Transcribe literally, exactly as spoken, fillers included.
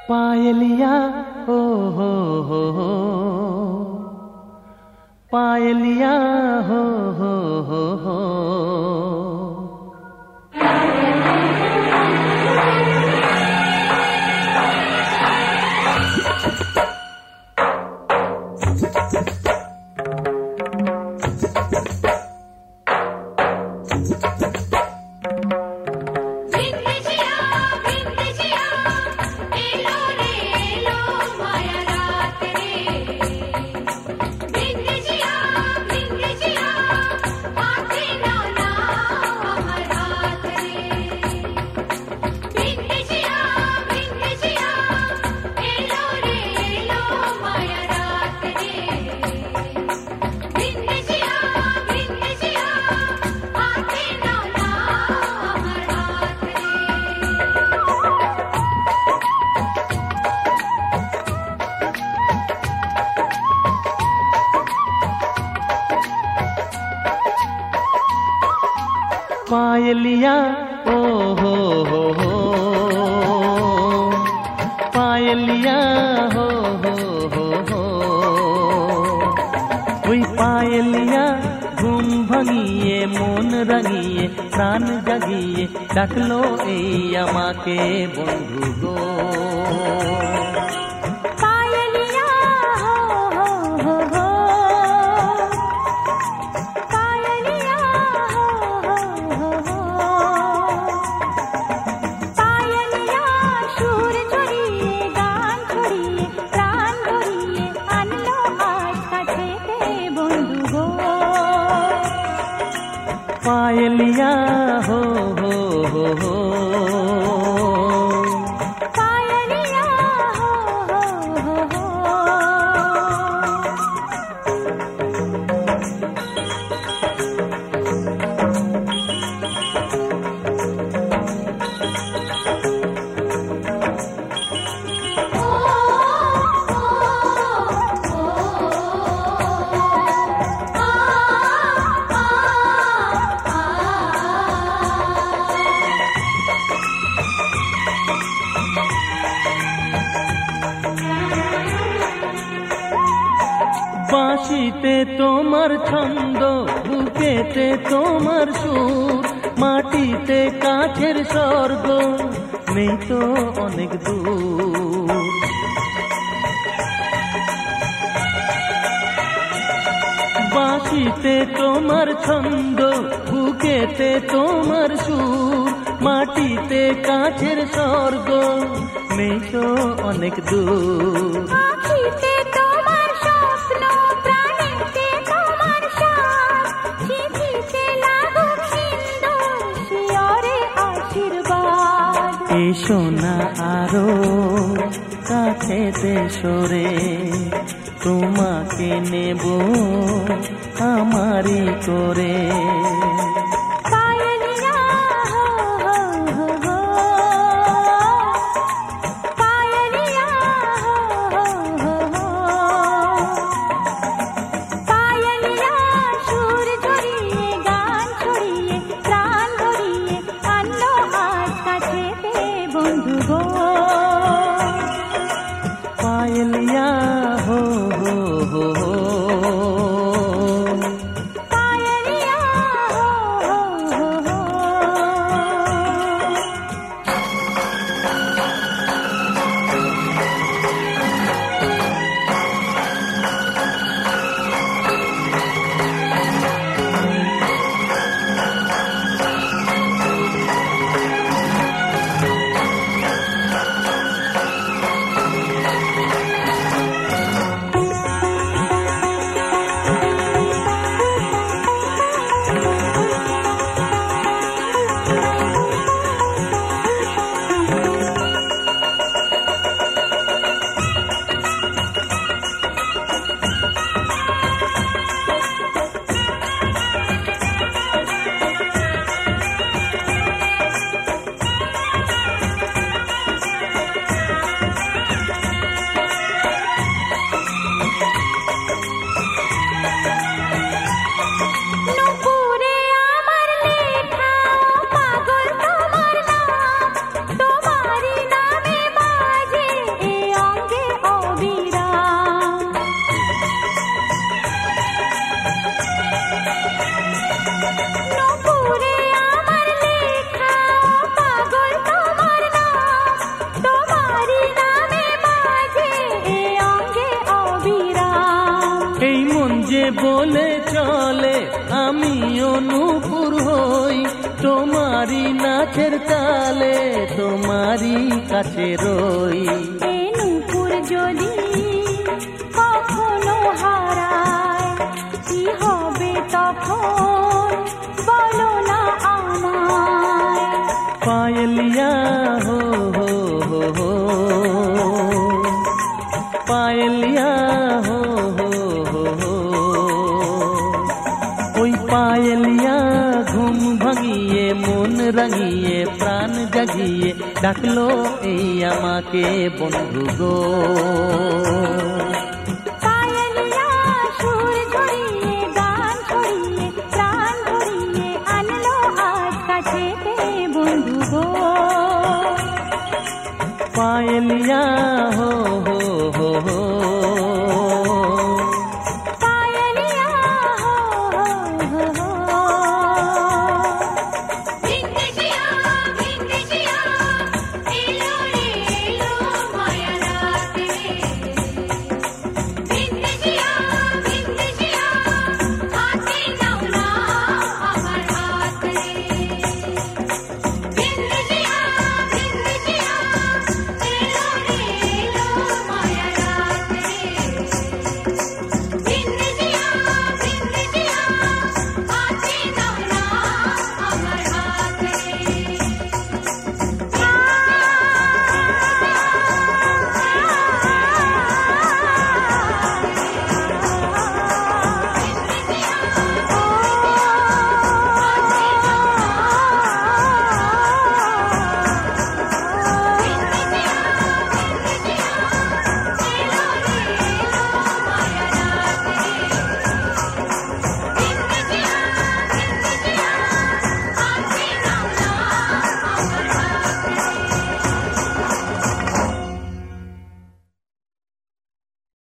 पायलिया हो हो हो हो, पायलिया हो हो हो हो। पायलिया ओ हो हो हो, पायलिया हो हो हो हो। ওই পায়েলিয়া ঘুম ভাঙিয়ে মন রাঙিয়ে প্রাণ জাগিয়ে ডাকলো এই আমাকে বন্ধু গো। पायलिया हो हो हो हो, पायलिया हो हो हो हो। বাঁশিতে তোমার ছন্দ, বুকেতে তোমার সুর, মাটিতে কাছের স্বর্গ নেই তো অনেক দূর। বাঁশিতে তোমার ছন্দ, বুকেতে তোমার সুর, মাটিতে কাছের স্বর্গ নেই তো অনেক দূর। এসো না আরো কাছেতে সরে, তোমাকে নেব আমারই করে। पायलिया हो हो हो हो, पायलिया हो हो हो हो। पायलिया সুর ঝরিয়ে গান ছড়িয়ে প্রাণ ভরিয়ে আনলো আজ কাছেতে বন্ধু গো। पायलिया हो हो हो हो, पायलिया हो हो हो हो। তোমারই নাচের তালে তোমারই কাছে রই। এ নূপুর যদি কখনো হারায় কি হবে তখন বলো না আমায়। পায়েলিয়া হো হো হো হো, পায়েলিয়া হো হো হো হো। ওই পায়েলিয়া ঘুম ভাঙিয়ে মন রাঙিয়ে প্রাণ জাগিয়ে ডাকলো এই আমাকে বন্ধু গো। পায়েলিয়া সুর ঝরিয়ে গান ছড়িয়ে প্রাণ ভরিয়ে আনলো আজ কাছেতে বন্ধু গো। পায়েলিয়া